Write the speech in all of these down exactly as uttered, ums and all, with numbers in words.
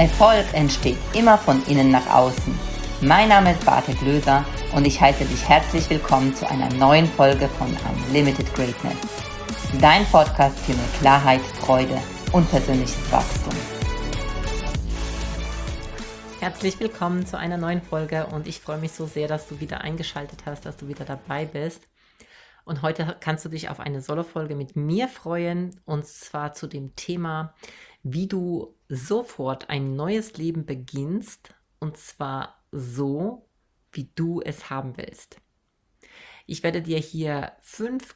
Erfolg entsteht immer von innen nach außen. Mein Name ist Bartek Löser und ich heiße dich herzlich willkommen zu einer neuen Folge von Unlimited Greatness. Dein Podcast für mehr Klarheit, Freude und persönliches Wachstum. Herzlich willkommen zu einer neuen Folge und ich freue mich so sehr, dass du wieder eingeschaltet hast, dass du wieder dabei bist. Und heute kannst du dich auf eine Solo-Folge mit mir freuen, und zwar zu dem Thema, wie du sofort ein neues Leben beginnst, und zwar so, wie du es haben willst. Ich werde dir hier fünf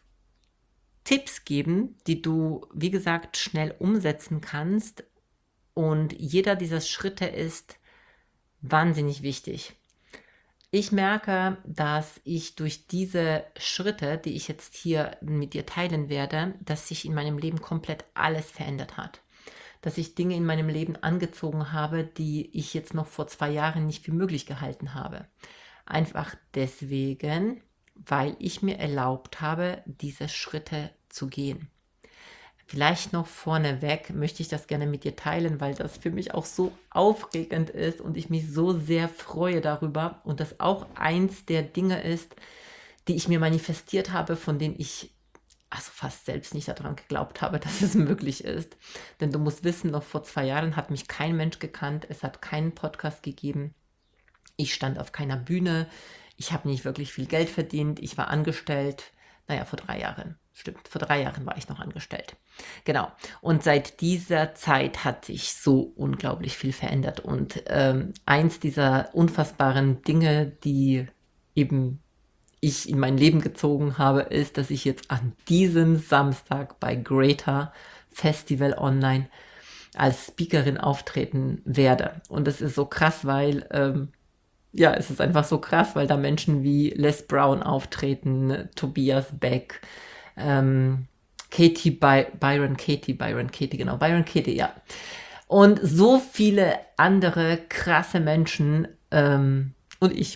Tipps geben, die du, wie gesagt, schnell umsetzen kannst, und jeder dieser Schritte ist wahnsinnig wichtig. Ich merke, dass ich durch diese Schritte, die ich jetzt hier mit dir teilen werde, dass sich in meinem Leben komplett alles verändert hat. Dass ich Dinge in meinem Leben angezogen habe, die ich jetzt noch vor zwei Jahren nicht für möglich gehalten habe. Einfach deswegen, weil ich mir erlaubt habe, diese Schritte zu gehen. Vielleicht noch vorneweg möchte ich das gerne mit dir teilen, weil das für mich auch so aufregend ist und ich mich so sehr freue darüber und das auch eins der Dinge ist, die ich mir manifestiert habe, von denen ich also fast selbst nicht daran geglaubt habe, dass es möglich ist. Denn du musst wissen, noch vor zwei Jahren hat mich kein Mensch gekannt, es hat keinen Podcast gegeben, ich stand auf keiner Bühne, ich habe nicht wirklich viel Geld verdient, ich war angestellt, naja, vor drei Jahren. Stimmt, vor drei Jahren war ich noch angestellt. Genau. Und seit dieser Zeit hat sich so unglaublich viel verändert. Und ähm, eins dieser unfassbaren Dinge, die eben ich in mein Leben gezogen habe, ist, dass ich jetzt an diesem Samstag bei Greater Festival Online als Speakerin auftreten werde. Und das ist so krass, weil... Ähm, Ja, es ist einfach so krass, weil da Menschen wie Les Brown auftreten, Tobias Beck, ähm, Katie By- Byron Katie, Byron Katie, genau, Byron Katie, ja. Und so viele andere krasse Menschen ähm, und ich.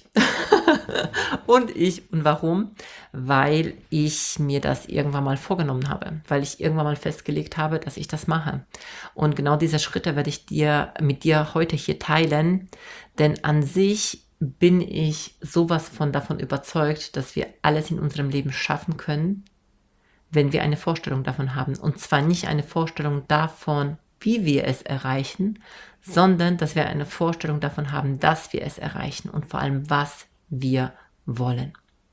und ich. Und warum? Weil ich mir das irgendwann mal vorgenommen habe, weil ich irgendwann mal festgelegt habe, dass ich das mache. Und genau diese Schritte werde ich dir mit dir heute hier teilen, denn an sich bin ich sowas von davon überzeugt, dass wir alles in unserem Leben schaffen können, wenn wir eine Vorstellung davon haben. Und zwar nicht eine Vorstellung davon, wie wir es erreichen, sondern dass wir eine Vorstellung davon haben, dass wir es erreichen und vor allem, was wir wollen.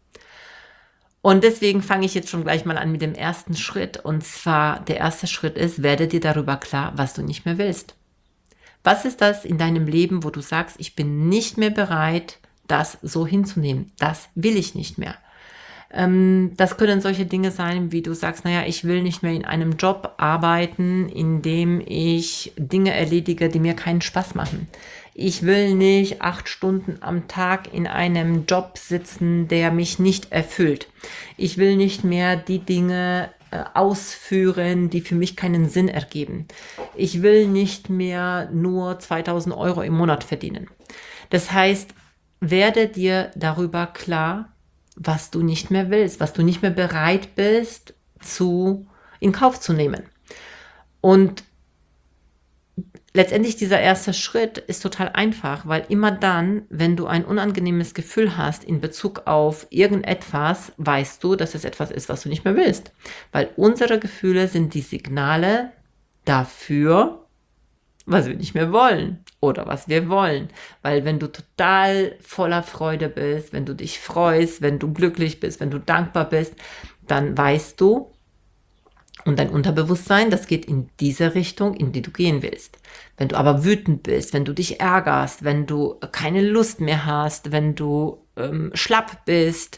Und deswegen fange ich jetzt schon gleich mal an mit dem ersten Schritt. Und zwar, der erste Schritt ist, werde dir darüber klar, was du nicht mehr willst. Was ist das in deinem Leben, wo du sagst, ich bin nicht mehr bereit, das so hinzunehmen? Das will ich nicht mehr. Ähm, das können solche Dinge sein, wie du sagst, naja, ich will nicht mehr in einem Job arbeiten, in dem ich Dinge erledige, die mir keinen Spaß machen. Ich will nicht acht Stunden am Tag in einem Job sitzen, der mich nicht erfüllt. Ich will nicht mehr die Dinge ausführen, die für mich keinen Sinn ergeben. Ich will nicht mehr nur zweitausend Euro im Monat verdienen. Das heißt, werde dir darüber klar, was du nicht mehr willst, was du nicht mehr bereit bist, zu, in Kauf zu nehmen. Und letztendlich dieser erste Schritt ist total einfach, weil immer dann, wenn du ein unangenehmes Gefühl hast in Bezug auf irgendetwas, weißt du, dass es etwas ist, was du nicht mehr willst. Weil unsere Gefühle sind die Signale dafür, was wir nicht mehr wollen oder was wir wollen. Weil wenn du total voller Freude bist, wenn du dich freust, wenn du glücklich bist, wenn du dankbar bist, dann weißt du, und dein Unterbewusstsein, das geht in diese Richtung, in die du gehen willst. Wenn du aber wütend bist, wenn du dich ärgerst, wenn du keine Lust mehr hast, wenn du ähm, schlapp bist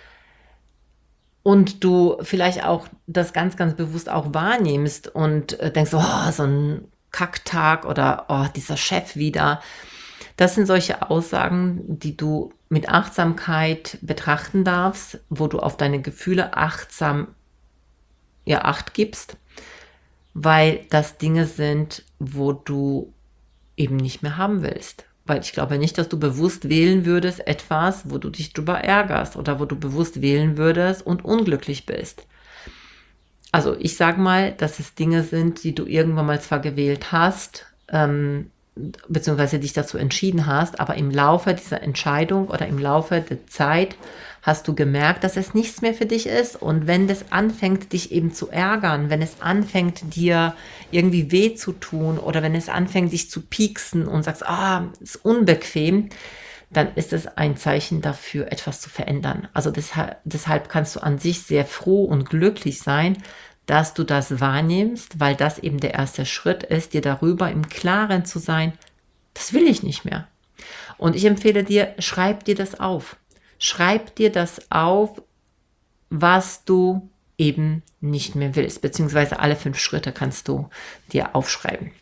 und du vielleicht auch das ganz, ganz bewusst auch wahrnimmst und äh, denkst, oh, so ein Kacktag oder oh, dieser Chef wieder. Das sind solche Aussagen, die du mit Achtsamkeit betrachten darfst, wo du auf deine Gefühle achtsam ja, Acht gibst, weil das Dinge sind, wo du eben nicht mehr haben willst. Weil ich glaube nicht, dass du bewusst wählen würdest etwas, wo du dich drüber ärgerst oder wo du bewusst wählen würdest und unglücklich bist. Also ich sage mal, dass es Dinge sind, die du irgendwann mal zwar gewählt hast, ähm, beziehungsweise dich dazu entschieden hast, aber im Laufe dieser Entscheidung oder im Laufe der Zeit hast du gemerkt, dass es nichts mehr für dich ist. Und wenn das anfängt, dich eben zu ärgern, wenn es anfängt, dir irgendwie weh zu tun oder wenn es anfängt, dich zu pieksen und sagst, ah, ist unbequem, dann ist es ein Zeichen dafür, etwas zu verändern. Also deshalb, deshalb kannst du an sich sehr froh und glücklich sein, dass du das wahrnimmst, weil das eben der erste Schritt ist, dir darüber im Klaren zu sein, das will ich nicht mehr. Und ich empfehle dir, schreib dir das auf. Schreib dir das auf, was du eben nicht mehr willst, beziehungsweise alle fünf Schritte kannst du dir aufschreiben.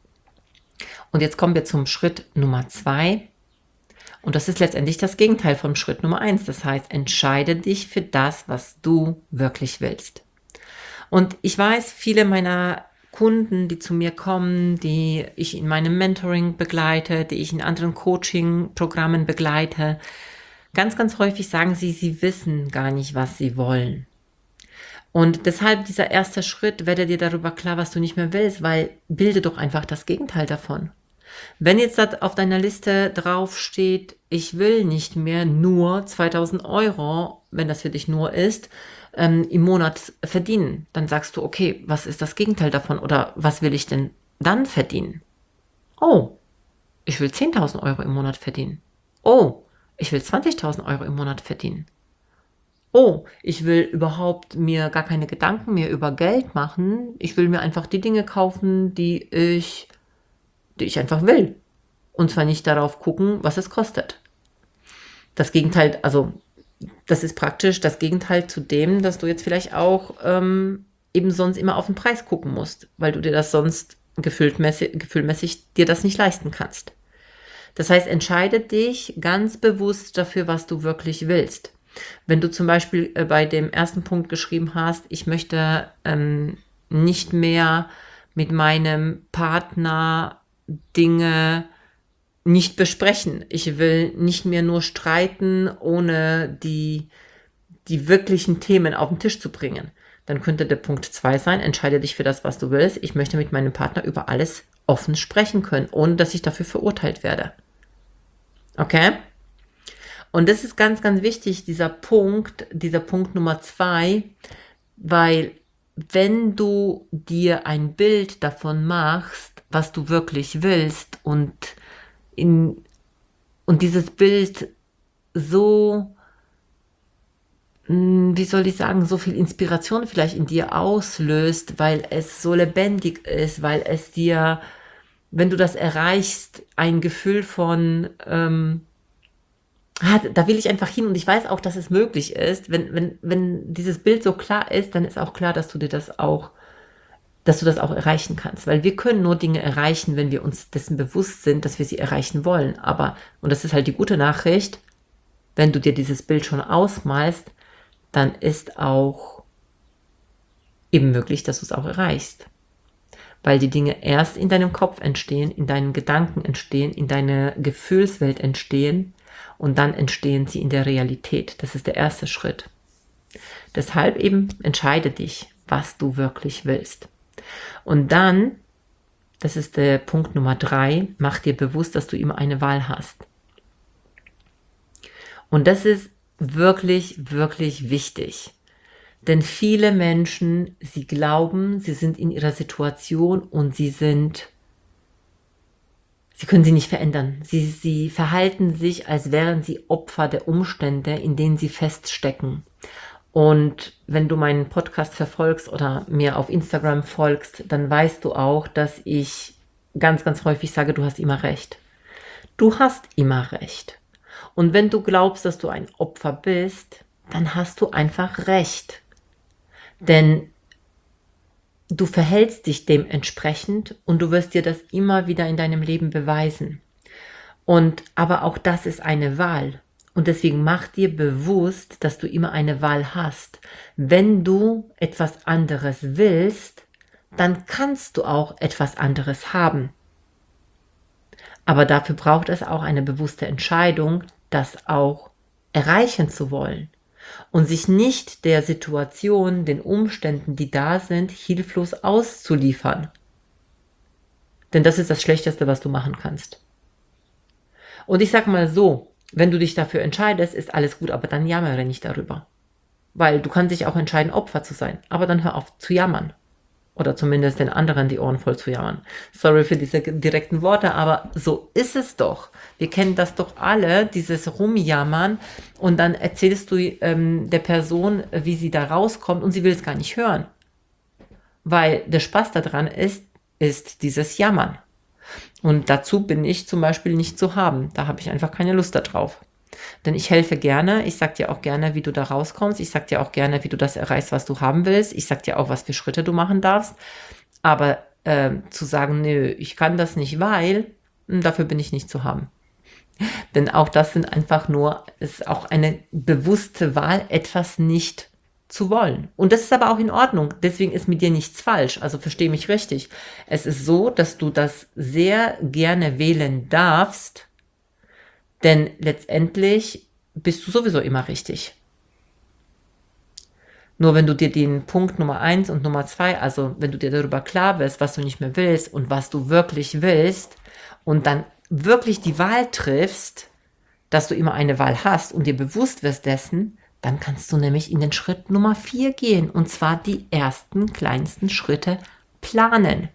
Und jetzt kommen wir zum Schritt Nummer zwei. Und das ist letztendlich das Gegenteil vom Schritt Nummer eins. Das heißt, entscheide dich für das, was du wirklich willst. Und ich weiß, viele meiner Kunden, die zu mir kommen, die ich in meinem Mentoring begleite, die ich in anderen Coaching-Programmen begleite, ganz, ganz häufig sagen sie, sie wissen gar nicht, was sie wollen. Und deshalb dieser erste Schritt, werde dir darüber klar, was du nicht mehr willst, weil bilde doch einfach das Gegenteil davon. Wenn jetzt auf deiner Liste drauf steht, ich will nicht mehr nur zweitausend Euro, wenn das für dich nur ist, ähm, im Monat verdienen, dann sagst du, okay, was ist das Gegenteil davon oder was will ich denn dann verdienen? Oh, ich will zehntausend Euro im Monat verdienen. Oh, ich will zwanzigtausend Euro im Monat verdienen. Oh, ich will überhaupt mir gar keine Gedanken mehr über Geld machen. Ich will mir einfach die Dinge kaufen, die ich die ich einfach will. Und zwar nicht darauf gucken, was es kostet. Das Gegenteil, also das ist praktisch das Gegenteil zu dem, dass du jetzt vielleicht auch ähm, eben sonst immer auf den Preis gucken musst, weil du dir das sonst gefühlmäßig, gefühlmäßig dir das nicht leisten kannst. Das heißt, entscheide dich ganz bewusst dafür, was du wirklich willst. Wenn du zum Beispiel äh, bei dem ersten Punkt geschrieben hast, ich möchte ähm, nicht mehr mit meinem Partner Dinge nicht besprechen. Ich will nicht mehr nur streiten, ohne die, die wirklichen Themen auf den Tisch zu bringen. Dann könnte der Punkt zwei sein, entscheide dich für das, was du willst. Ich möchte mit meinem Partner über alles offen sprechen können, ohne dass ich dafür verurteilt werde. Okay? Und das ist ganz, ganz wichtig, dieser Punkt, dieser Punkt Nummer zwei, weil wenn du dir ein Bild davon machst, was du wirklich willst und, in, und dieses Bild so, wie soll ich sagen, so viel Inspiration vielleicht in dir auslöst, weil es so lebendig ist, weil es dir, wenn du das erreichst, ein Gefühl von, ähm, ah, da will ich einfach hin und ich weiß auch, dass es möglich ist. Wenn, wenn, wenn dieses Bild so klar ist, dann ist auch klar, dass du dir das auch dass du das auch erreichen kannst. Weil wir können nur Dinge erreichen, wenn wir uns dessen bewusst sind, dass wir sie erreichen wollen. Aber, und das ist halt die gute Nachricht, wenn du dir dieses Bild schon ausmalst, dann ist auch eben möglich, dass du es auch erreichst. Weil die Dinge erst in deinem Kopf entstehen, in deinen Gedanken entstehen, in deiner Gefühlswelt entstehen und dann entstehen sie in der Realität. Das ist der erste Schritt. Deshalb eben entscheide dich, was du wirklich willst. Und dann, das ist der Punkt Nummer drei, mach dir bewusst, dass du immer eine Wahl hast. Und das ist wirklich, wirklich wichtig. Denn viele Menschen, sie glauben, sie sind in ihrer Situation und sie sind, sie können sie nicht verändern. Sie, sie verhalten sich, als wären sie Opfer der Umstände, in denen sie feststecken. Und wenn du meinen Podcast verfolgst oder mir auf Instagram folgst, dann weißt du auch, dass ich ganz, ganz häufig sage, du hast immer recht. Du hast immer recht. Und wenn du glaubst, dass du ein Opfer bist, dann hast du einfach recht. Denn du verhältst dich dementsprechend und du wirst dir das immer wieder in deinem Leben beweisen. Und aber auch das ist eine Wahl. Und deswegen mach dir bewusst, dass du immer eine Wahl hast. Wenn du etwas anderes willst, dann kannst du auch etwas anderes haben. Aber dafür braucht es auch eine bewusste Entscheidung, das auch erreichen zu wollen und sich nicht der Situation, den Umständen, die da sind, hilflos auszuliefern. Denn das ist das Schlechteste, was du machen kannst. Und ich sag mal so, wenn du dich dafür entscheidest, ist alles gut, aber dann jammere nicht darüber. Weil du kannst dich auch entscheiden, Opfer zu sein. Aber dann hör auf zu jammern. Oder zumindest den anderen die Ohren voll zu jammern. Sorry für diese direkten Worte, aber so ist es doch. Wir kennen das doch alle, dieses Rumjammern. Und dann erzählst du ähm, der Person, wie sie da rauskommt und sie will es gar nicht hören. Weil der Spaß daran ist, ist dieses Jammern. Und dazu bin ich zum Beispiel nicht zu haben. Da habe ich einfach keine Lust darauf. Denn ich helfe gerne, ich sag dir auch gerne, wie du da rauskommst, ich sag dir auch gerne, wie du das erreichst, was du haben willst, ich sag dir auch, was für Schritte du machen darfst, aber äh, zu sagen, nö, ich kann das nicht, weil, dafür bin ich nicht zu haben. Denn auch das sind einfach nur, ist auch eine bewusste Wahl, etwas nicht zu wollen. Und das ist aber auch in Ordnung, deswegen ist mit dir nichts falsch, also verstehe mich richtig. Es ist so, dass du das sehr gerne wählen darfst, denn letztendlich bist du sowieso immer richtig. Nur wenn du dir den Punkt Nummer eins und Nummer zwei, also wenn du dir darüber klar bist, was du nicht mehr willst und was du wirklich willst und dann wirklich die Wahl triffst, dass du immer eine Wahl hast und dir bewusst wirst dessen, dann kannst du nämlich in den Schritt Nummer vier gehen und zwar die ersten kleinsten Schritte planen.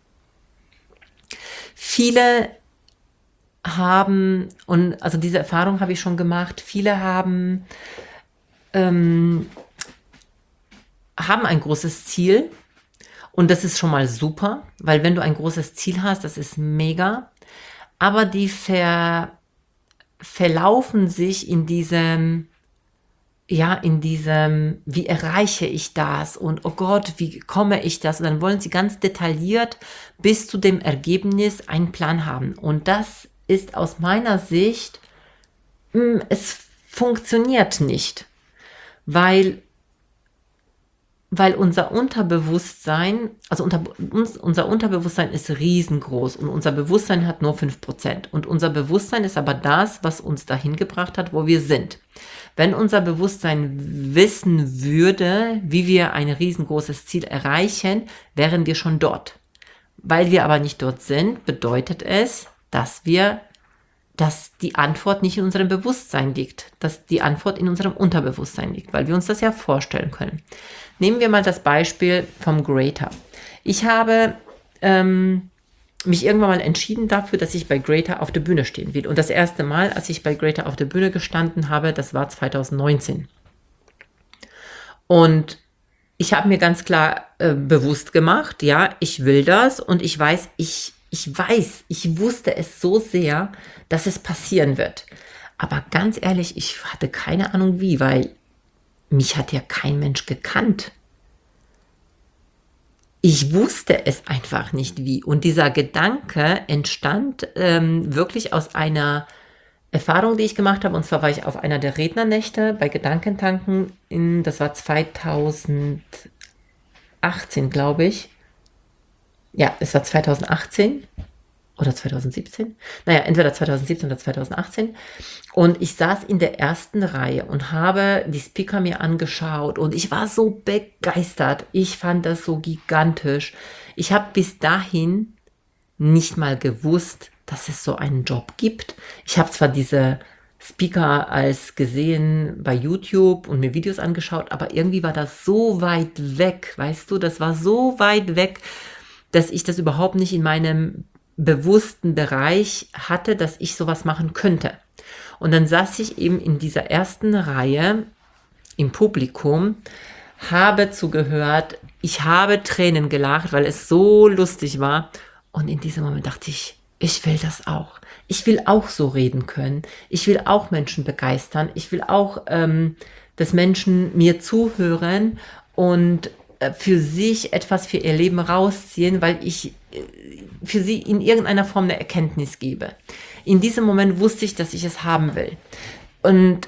Viele haben, und also diese Erfahrung habe ich schon gemacht, viele haben, ähm, haben ein großes Ziel und das ist schon mal super, weil wenn du ein großes Ziel hast, das ist mega, aber die ver, verlaufen sich in diesem, ja, in diesem, wie erreiche ich das und oh Gott, wie komme ich das und dann wollen sie ganz detailliert bis zu dem Ergebnis einen Plan haben und das ist aus meiner Sicht, mh, es funktioniert nicht, weil, weil unser Unterbewusstsein, also unter, uns, unser Unterbewusstsein ist riesengroß und unser Bewusstsein hat nur fünf Prozent und unser Bewusstsein ist aber das, was uns dahin gebracht hat, wo wir sind. Wenn unser Bewusstsein wissen würde, wie wir ein riesengroßes Ziel erreichen, wären wir schon dort. Weil wir aber nicht dort sind, bedeutet es, dass wir, dass die Antwort nicht in unserem Bewusstsein liegt, dass die Antwort in unserem Unterbewusstsein liegt, weil wir uns das ja vorstellen können. Nehmen wir mal das Beispiel vom Greater. Ich habe ähm, mich irgendwann mal entschieden dafür, dass ich bei Greater auf der Bühne stehen will. Und das erste Mal, als ich bei Greater auf der Bühne gestanden habe, das war zwanzig neunzehn. Und ich habe mir ganz klar äh, bewusst gemacht, ja, ich will das und ich weiß, ich Ich weiß, ich wusste es so sehr, dass es passieren wird. Aber ganz ehrlich, ich hatte keine Ahnung wie, weil mich hat ja kein Mensch gekannt. Ich wusste es einfach nicht wie. Und dieser Gedanke entstand ähm, wirklich aus einer Erfahrung, die ich gemacht habe. Und zwar war ich auf einer der Rednernächte bei Gedankentanken, in, das war zweitausendachtzehn, glaube ich. Ja, es war zweitausendachtzehn oder zweitausendsiebzehn. Naja, entweder zweitausendsiebzehn oder zweitausendachtzehn. Und ich saß in der ersten Reihe und habe die Speaker mir angeschaut und ich war so begeistert. Ich fand das so gigantisch. Ich habe bis dahin nicht mal gewusst, dass es so einen Job gibt. Ich habe zwar diese Speaker als gesehen bei YouTube und mir Videos angeschaut, aber irgendwie war das so weit weg, weißt du, das war so weit weg, dass ich das überhaupt nicht in meinem bewussten Bereich hatte, dass ich sowas machen könnte. Und dann saß ich eben in dieser ersten Reihe im Publikum, habe zugehört, ich habe Tränen gelacht, weil es so lustig war. Und in diesem Moment dachte ich, ich will das auch. Ich will auch so reden können. Ich will auch Menschen begeistern. Ich will auch, ähm, dass Menschen mir zuhören und für sich etwas für ihr Leben rausziehen, weil ich für sie in irgendeiner Form eine Erkenntnis gebe. In diesem Moment wusste ich, dass ich es haben will. Und,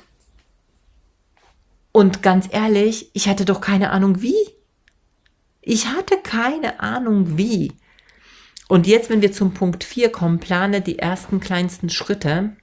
und ganz ehrlich, ich hatte doch keine Ahnung wie. Ich hatte keine Ahnung wie. Und jetzt, wenn wir zum Punkt vier kommen, plane die ersten kleinsten Schritte.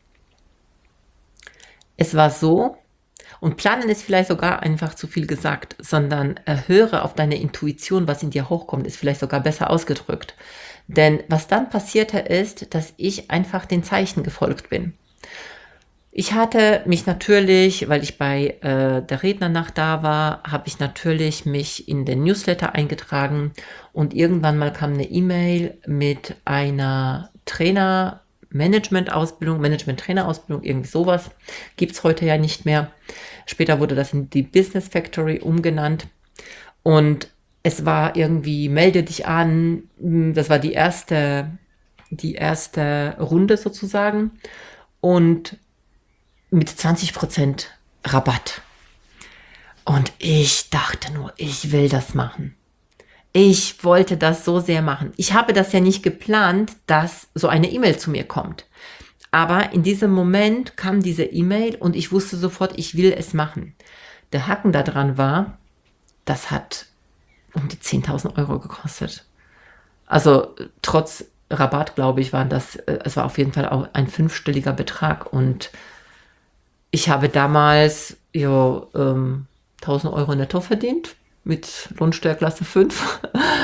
Es war so, und planen ist vielleicht sogar einfach zu viel gesagt, sondern äh, höre auf deine Intuition, was in dir hochkommt, ist vielleicht sogar besser ausgedrückt. Denn was dann passierte ist, dass ich einfach den Zeichen gefolgt bin. Ich hatte mich natürlich, weil ich bei äh, der Rednernacht da war, habe ich natürlich mich in den Newsletter eingetragen und irgendwann mal kam eine E-Mail mit einer Trainer-Management-Ausbildung, Management-Trainer-Ausbildung, irgendwie sowas. Gibt es heute ja nicht mehr. Später wurde das in die Business Factory umgenannt und es war irgendwie, melde dich an, das war die erste, die erste Runde sozusagen und mit zwanzig Prozent Rabatt. Und ich dachte nur, ich will das machen. Ich wollte das so sehr machen. Ich habe das ja nicht geplant, dass so eine E-Mail zu mir kommt. Aber in diesem Moment kam diese E-Mail und ich wusste sofort, ich will es machen. Der Haken daran war, das hat um die zehntausend Euro gekostet. Also trotz Rabatt, glaube ich, waren das, es war auf jeden Fall auch ein fünfstelliger Betrag und ich habe damals ja, ähm, tausend Euro netto verdient mit Lohnsteuerklasse fünf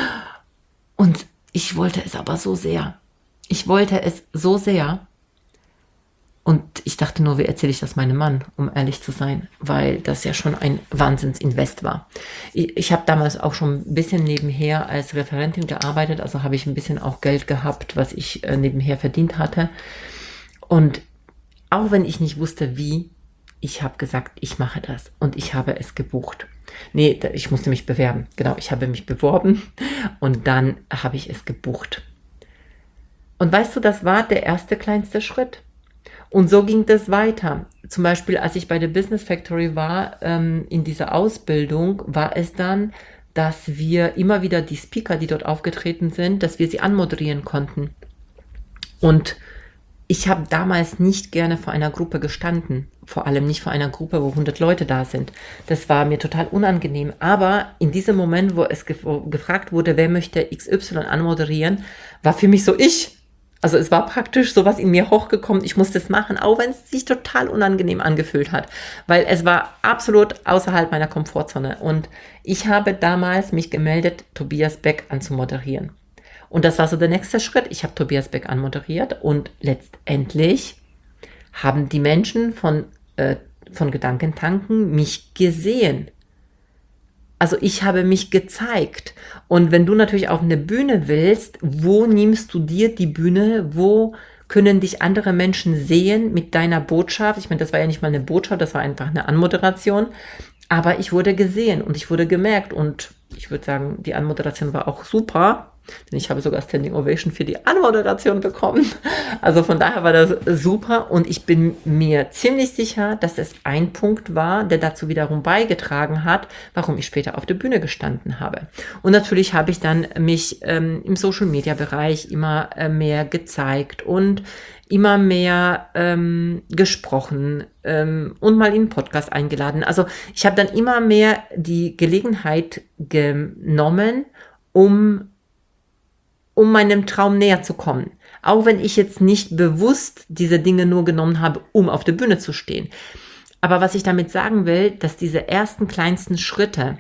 und ich wollte es aber so sehr. Ich wollte es so sehr und ich dachte nur, wie erzähle ich das meinem Mann, um ehrlich zu sein, weil das ja schon ein Wahnsinnsinvest war. Ich, ich habe damals auch schon ein bisschen nebenher als Referentin gearbeitet, also habe ich ein bisschen auch Geld gehabt, was ich äh, nebenher verdient hatte und auch wenn ich nicht wusste, wie, ich habe gesagt, ich mache das und ich habe es gebucht. Nee, ich musste mich bewerben. Genau, ich habe mich beworben und dann habe ich es gebucht. Und weißt du, das war der erste kleinste Schritt. Und so ging das weiter. Zum Beispiel, als ich bei der Business Factory war, ähm, in dieser Ausbildung, war es dann, dass wir immer wieder die Speaker, die dort aufgetreten sind, dass wir sie anmoderieren konnten. Und ich habe damals nicht gerne vor einer Gruppe gestanden, vor allem nicht vor einer Gruppe, wo hundert Leute da sind. Das war mir total unangenehm. Aber in diesem Moment, wo es gef- gefragt wurde, wer möchte X Y anmoderieren, war für mich so ich. Also es war praktisch sowas in mir hochgekommen, ich musste es machen, auch wenn es sich total unangenehm angefühlt hat, weil es war absolut außerhalb meiner Komfortzone. Und ich habe damals mich gemeldet, Tobias Beck anzumoderieren. Und das war so der nächste Schritt. Ich habe Tobias Beck anmoderiert und letztendlich haben die Menschen von, äh, von Gedankentanken mich gesehen. Also ich habe mich gezeigt. Und wenn du natürlich auf eine Bühne willst, wo nimmst du dir die Bühne? Wo können dich andere Menschen sehen mit deiner Botschaft? Ich meine, das war ja nicht mal eine Botschaft, das war einfach eine Anmoderation. Aber ich wurde gesehen und ich wurde gemerkt und ich würde sagen, die Anmoderation war auch super, denn ich habe sogar Standing Ovation für die Anmoderation bekommen. Also von daher war das super und ich bin mir ziemlich sicher, dass es ein Punkt war, der dazu wiederum beigetragen hat, warum ich später auf der Bühne gestanden habe. Und natürlich habe ich dann mich ähm, im Social-Media-Bereich immer äh, mehr gezeigt und immer mehr ähm, gesprochen ähm, und mal in einen Podcast eingeladen. Also ich habe dann immer mehr die Gelegenheit genommen, um, um meinem Traum näher zu kommen. Auch wenn ich jetzt nicht bewusst diese Dinge nur genommen habe, um auf der Bühne zu stehen. Aber was ich damit sagen will, dass diese ersten kleinsten Schritte,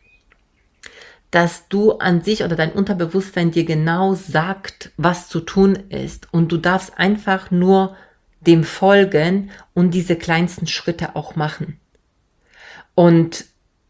dass du an sich oder dein Unterbewusstsein dir genau sagt, was zu tun ist. Und du darfst einfach nur dem folgen und diese kleinsten Schritte auch machen. Und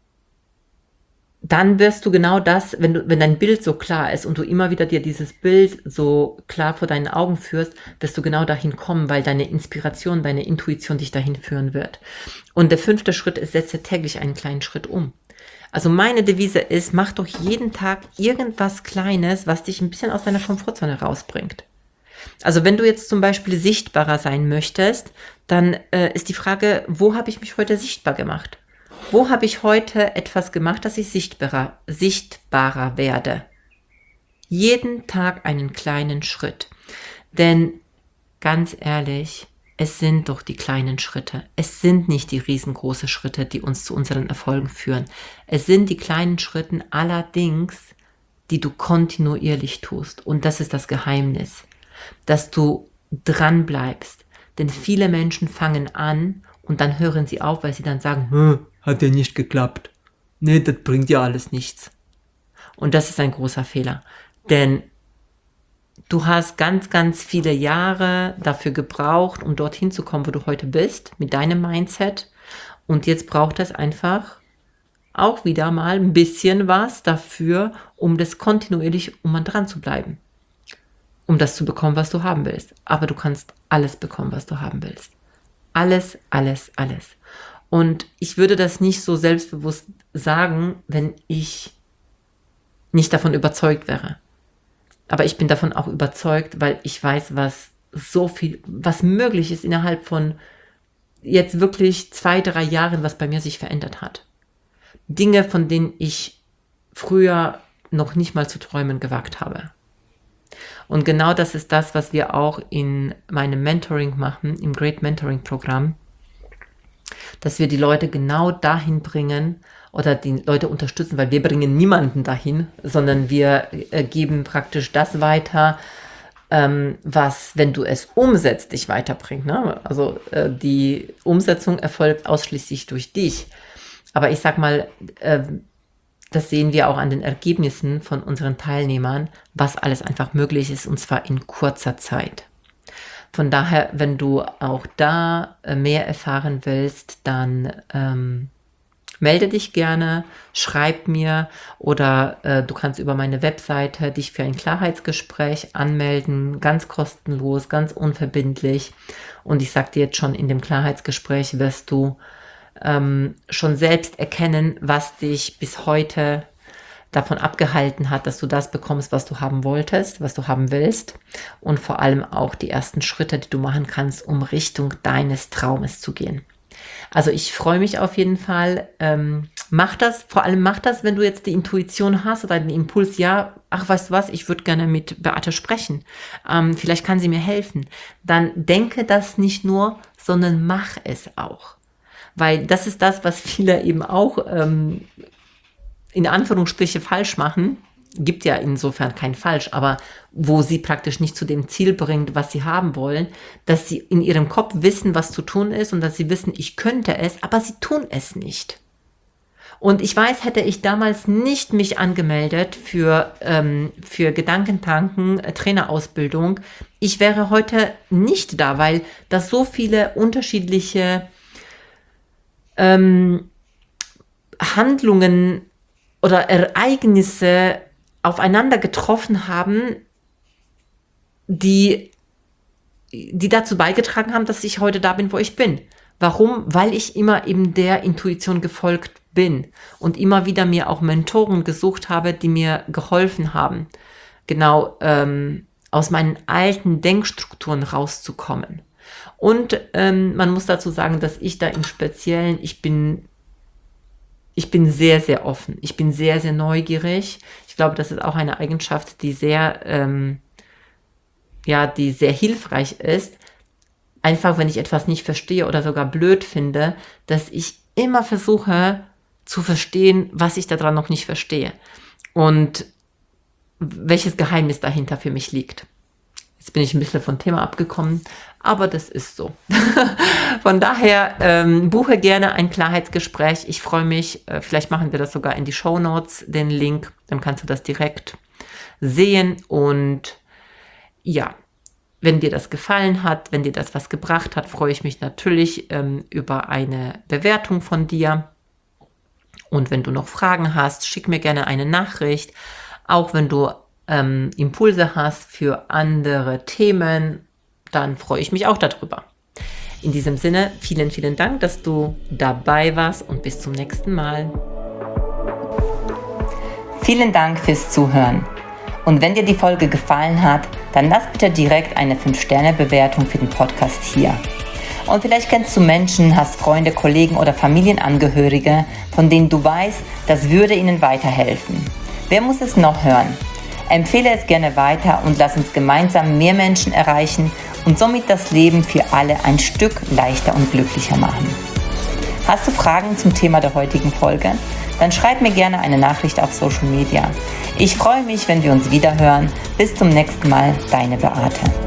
dann wirst du genau das, wenn du, wenn dein Bild so klar ist und du immer wieder dir dieses Bild so klar vor deinen Augen führst, wirst du genau dahin kommen, weil deine Inspiration, deine Intuition dich dahin führen wird. Und der fünfte Schritt ist, setze täglich einen kleinen Schritt um. Also meine Devise ist, mach doch jeden Tag irgendwas Kleines, was dich ein bisschen aus deiner Komfortzone rausbringt. Also wenn du jetzt zum Beispiel sichtbarer sein möchtest, dann äh, ist die Frage, wo habe ich mich heute sichtbar gemacht? Wo habe ich heute etwas gemacht, dass ich sichtbarer, sichtbarer werde? Jeden Tag einen kleinen Schritt. Denn ganz ehrlich, es sind doch die kleinen Schritte. Es sind nicht die riesengroßen Schritte, die uns zu unseren Erfolgen führen. Es sind die kleinen Schritte allerdings, die du kontinuierlich tust. Und das ist das Geheimnis, dass du dran bleibst. Denn viele Menschen fangen an und dann hören sie auf, weil sie dann sagen, hm, hat ja nicht geklappt. Nee, das bringt ja alles nichts. Und das ist ein großer Fehler. Denn du hast ganz, ganz viele Jahre dafür gebraucht, um dorthin zu kommen, wo du heute bist, mit deinem Mindset. Und jetzt braucht es einfach auch wieder mal ein bisschen was dafür, um das kontinuierlich, um an dran zu bleiben. Um das zu bekommen, was du haben willst. Aber du kannst alles bekommen, was du haben willst. Alles, alles, alles. Und ich würde das nicht so selbstbewusst sagen, wenn ich nicht davon überzeugt wäre. Aber ich bin davon auch überzeugt, weil ich weiß, was so viel, was möglich ist innerhalb von jetzt wirklich zwei, drei Jahren, was bei mir sich verändert hat. Dinge, von denen ich früher noch nicht mal zu träumen gewagt habe. Und genau das ist das, was wir auch in meinem Mentoring machen, im Great Mentoring Programm, dass wir die Leute genau dahin bringen oder die Leute unterstützen, weil wir bringen niemanden dahin, sondern wir äh, geben praktisch das weiter, ähm, was, wenn du es umsetzt, dich weiterbringt. Ne? Also äh, die Umsetzung erfolgt ausschließlich durch dich. Aber ich sag mal, äh, das sehen wir auch an den Ergebnissen von unseren Teilnehmern, was alles einfach möglich ist, und zwar in kurzer Zeit. Von daher, wenn du auch da äh, mehr erfahren willst, dann ähm, melde dich gerne, schreib mir oder äh, du kannst über meine Webseite dich für ein Klarheitsgespräch anmelden, ganz kostenlos, ganz unverbindlich. Und ich sage dir jetzt schon, in dem Klarheitsgespräch wirst du ähm, schon selbst erkennen, was dich bis heute davon abgehalten hat, dass du das bekommst, was du haben wolltest, was du haben willst, und vor allem auch die ersten Schritte, die du machen kannst, um Richtung deines Traumes zu gehen. Also ich freue mich auf jeden Fall. Ähm, mach das, vor allem mach das, wenn du jetzt die Intuition hast oder den Impuls, ja, ach, weißt du was, ich würde gerne mit Beate sprechen. Ähm, vielleicht kann sie mir helfen. Dann denke das nicht nur, sondern mach es auch. Weil das ist das, was viele eben auch ähm, in Anführungsstriche falsch machen. Gibt ja insofern kein Falsch, aber wo sie praktisch nicht zu dem Ziel bringt, was sie haben wollen, dass sie in ihrem Kopf wissen, was zu tun ist und dass sie wissen, ich könnte es, aber sie tun es nicht. Und ich weiß, hätte ich damals nicht mich angemeldet für, ähm, für Gedankentanken, äh, Trainerausbildung, ich wäre heute nicht da, weil das so viele unterschiedliche ähm, Handlungen oder Ereignisse aufeinander getroffen haben, die, die dazu beigetragen haben, dass ich heute da bin, wo ich bin. Warum? Weil ich immer eben der Intuition gefolgt bin und immer wieder mir auch Mentoren gesucht habe, die mir geholfen haben, genau ähm, aus meinen alten Denkstrukturen rauszukommen. Und ähm, man muss dazu sagen, dass ich da im Speziellen, ich bin Ich bin sehr, sehr offen. Ich bin sehr, sehr neugierig. Ich glaube, das ist auch eine Eigenschaft, die sehr, ähm, ja, die sehr hilfreich ist. Einfach, wenn ich etwas nicht verstehe oder sogar blöd finde, dass ich immer versuche zu verstehen, was ich daran noch nicht verstehe und welches Geheimnis dahinter für mich liegt. Jetzt bin ich ein bisschen vom Thema abgekommen, aber das ist so. Von daher ähm, buche gerne ein Klarheitsgespräch. Ich freue mich. Äh, vielleicht machen wir das sogar in die Shownotes, den Link. Dann kannst du das direkt sehen. Und ja, wenn dir das gefallen hat, wenn dir das was gebracht hat, freue ich mich natürlich ähm, über eine Bewertung von dir. Und wenn du noch Fragen hast, schick mir gerne eine Nachricht. Auch wenn du ähm, Impulse hast für andere Themen, dann freue ich mich auch darüber. In diesem Sinne, vielen, vielen Dank, dass du dabei warst und bis zum nächsten Mal. Vielen Dank fürs Zuhören. Und wenn dir die Folge gefallen hat, dann lass bitte direkt eine fünf Sterne Bewertung für den Podcast hier. Und vielleicht kennst du Menschen, hast Freunde, Kollegen oder Familienangehörige, von denen du weißt, das würde ihnen weiterhelfen. Wer muss es noch hören? Empfehle es gerne weiter und lass uns gemeinsam mehr Menschen erreichen und somit das Leben für alle ein Stück leichter und glücklicher machen. Hast du Fragen zum Thema der heutigen Folge? Dann schreib mir gerne eine Nachricht auf Social Media. Ich freue mich, wenn wir uns wiederhören. Bis zum nächsten Mal, deine Beate.